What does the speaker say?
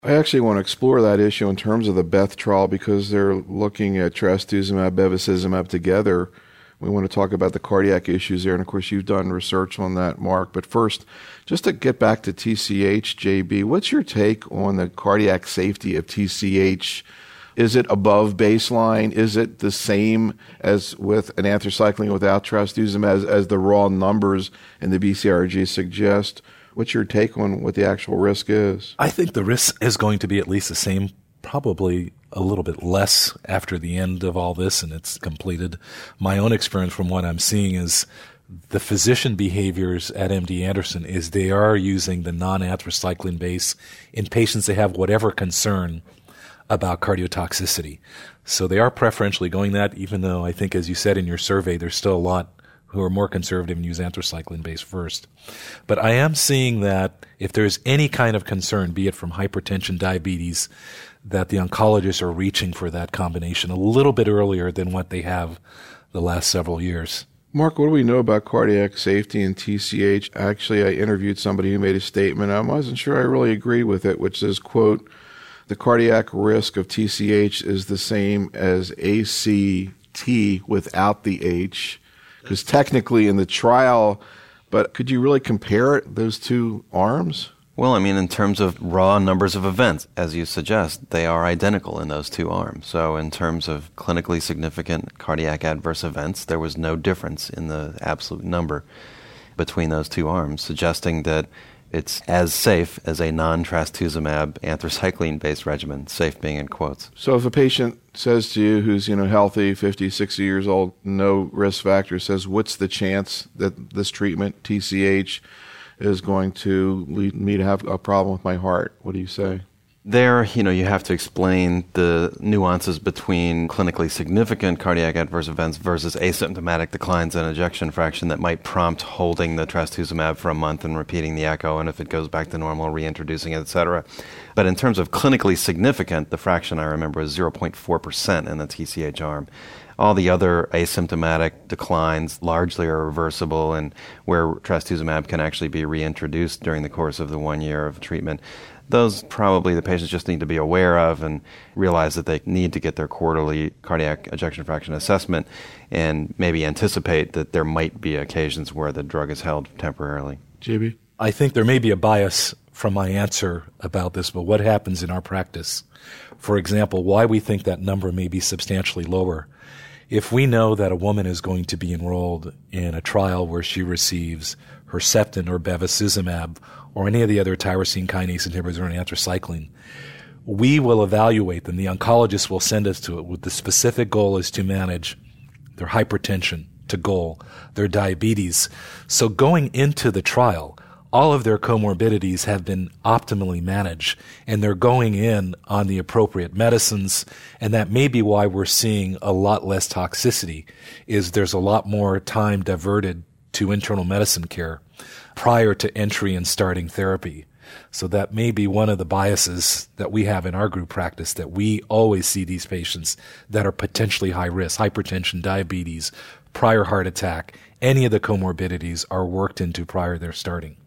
I actually want to explore that issue in terms of the BETH trial because they're looking at trastuzumab, bevacizumab together. We want to talk about the cardiac issues there, and of course you've done research on that, Mark. But first, just to get back to TCH, JB, what's your take on the cardiac safety of TCH? Is it above baseline? Is it the same as with an anthracycline without trastuzumab as the raw numbers in the BCRG suggest? What's your take on what the actual risk is? I think the risk is going to be at least the same, probably a little bit less after the end of all this and it's completed. My own experience from what I'm seeing is the physician behaviors at MD Anderson is they are using the non-anthracycline base in patients that have whatever concern about cardiotoxicity. So they are preferentially going that, even though I think, as you said in your survey, there's still a lot who are more conservative and use anthracycline base first. But I am seeing that if there's any kind of concern, be it from hypertension, diabetes, that the oncologists are reaching for that combination a little bit earlier than what they have the last several years. Mark, what do we know about cardiac safety and TCH? Actually, I interviewed somebody who made a statement. I wasn't sure I really agreed with it, which says, quote, the cardiac risk of TCH is the same as ACT without the H. Because technically in the trial, but could you really compare those two arms? Well, I mean, in terms of raw numbers of events, as you suggest, they are identical in those two arms. So in terms of clinically significant cardiac adverse events, there was no difference in the absolute number between those two arms, suggesting that it's as safe as a non-trastuzumab anthracycline-based regimen, safe being in quotes. So if a patient says to you who's, healthy, 50, 60 years old, no risk factor, says, what's the chance that this treatment, TCH, is going to lead me to have a problem with my heart? What do you say? There, you have to explain the nuances between clinically significant cardiac adverse events versus asymptomatic declines in ejection fraction that might prompt holding the trastuzumab for a month and repeating the echo, and if it goes back to normal, reintroducing it, et cetera. But in terms of clinically significant, the fraction I remember is 0.4% in the TCH arm. All the other asymptomatic declines largely are reversible, and where trastuzumab can actually be reintroduced during the course of the 1 year of treatment. Those probably the patients just need to be aware of and realize that they need to get their quarterly cardiac ejection fraction assessment and maybe anticipate that there might be occasions where the drug is held temporarily. JB? I think there may be a bias from my answer about this, but what happens in our practice? For example, why we think that number may be substantially lower. If we know that a woman is going to be enrolled in a trial where she receives Herceptin or bevacizumab or any of the other tyrosine kinase inhibitors or an anthracycline, we will evaluate them. The oncologist will send us to it with the specific goal is to manage their hypertension to goal, their diabetes. So going into the trial, all of their comorbidities have been optimally managed, and they're going in on the appropriate medicines, and that may be why we're seeing a lot less toxicity, is there's a lot more time diverted to internal medicine care prior to entry and starting therapy. So that may be one of the biases that we have in our group practice, that we always see these patients that are potentially high risk, hypertension, diabetes, prior heart attack, any of the comorbidities are worked into prior to their starting.